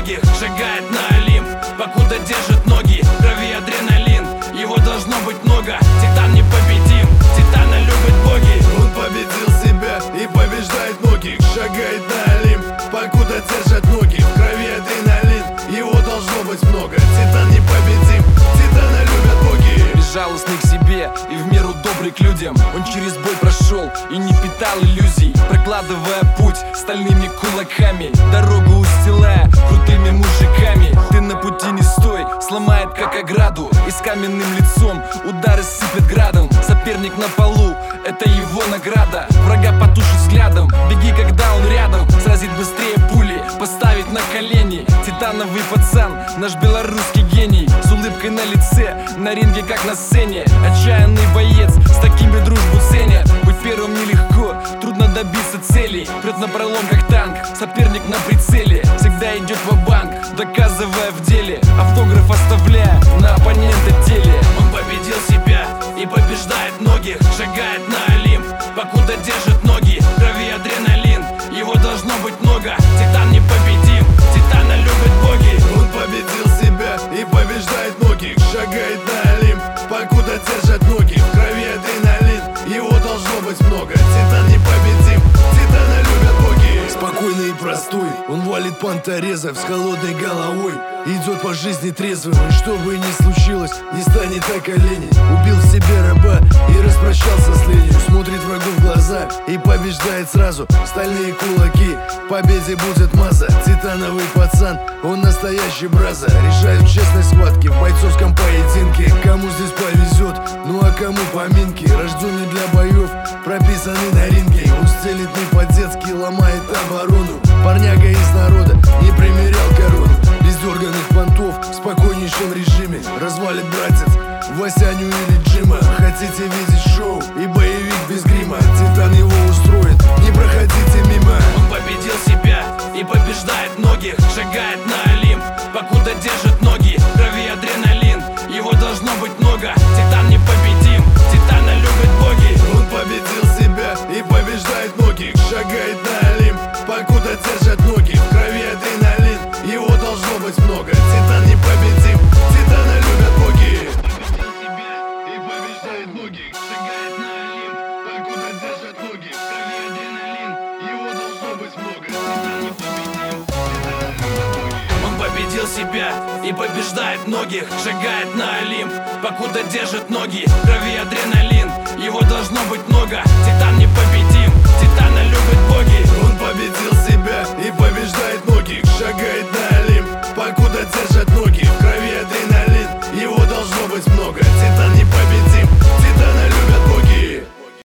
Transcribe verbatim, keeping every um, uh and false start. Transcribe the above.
многих, шагает на Олимп, покуда держит ноги. В крови адреналин, его должно быть много. Титан непобедим, Титана любят боги. Он победил себя и побеждает многих, шагает на Олимп, покуда держат ноги. В крови адреналин, его должно быть много. Титан непобедим, Титана любят боги. Безжалостный к себе и в меру добрый к людям, он через бой прошел и не питал иллюзий, прокладывая путь стальными кулаками, дорогу устилая крутыми мужиками. Ты на пути не стой, сломает как ограду, и с каменным лицом удары сыпет градом. Соперник на полу, это его награда. Врага потушит взглядом, беги, когда он рядом. Сразит быстрее пули, поставить на колени. Титановый пацан, наш белорусский гений, с улыбкой на лице, на ринге как на сцене. Отчаянный боец, с такими дружбу ценят. Быть первым нелегко, трудно добиться целей. Прет на пролом как танк, соперник на прицеле. Всегда идет ва-банк, доказывая в деле, автограф оставляя на оппонента теле. Он победил себя и побеждает многих, шагает на Олимп, покуда держит ноги. В крови адреналин, его должно быть много. Титан непобедим, Титана любят боги. Он победил себя и побеждает многих, шагает на Олимп, покуда держат ноги. В крови адреналин, его должно быть много. Титан непобедим, Титана любят боги. Спокойный и простой, он валит понторезов с холодной головой. Идет по жизни трезвым, и что бы ни случилось, не станет так оленей. Убил в себе раба и распрощался с ленью. Смотрит врагу в глаза и побеждает сразу. Стальные кулаки, победе будет маза. Титановый пацан, он настоящий браза. Решает в честной схватке, в бойцовском поединке. Кому здесь повезет, ну а кому поминки. Рожденный для боев, прописанный на ринге. Он стелит не по-детски, ломает оборону. Парняга из народа, не примерял корону. Без дерганых понтов, в спокойнейшем режиме. Развалит братец Васяню или Джима. Хотите видеть шоу и боевик без грима? Титан его устроит, не проходите мимо. Он победил себя и побеждает многих, шагает на Олимп, покуда держит ноги. В крови адреналин, его должно быть много. Титан непобедим, Титана любят боги. Он победил себя и побеждает многих, шагает на Олимп, покуда держат ноги. В крови адреналин, его должно быть много. Титан непобедим, Титана любят боги. Победил себя и побеждает многих, шагает на Олимп, покуда держат ноги. В крови адреналин, его должно быть много. Титан непобедим, Титана любят боги. Он победил себя и побеждает многих, шагает на Олимп, покуда держит ноги. В крови адреналин, его должно быть много. Титан непобедим.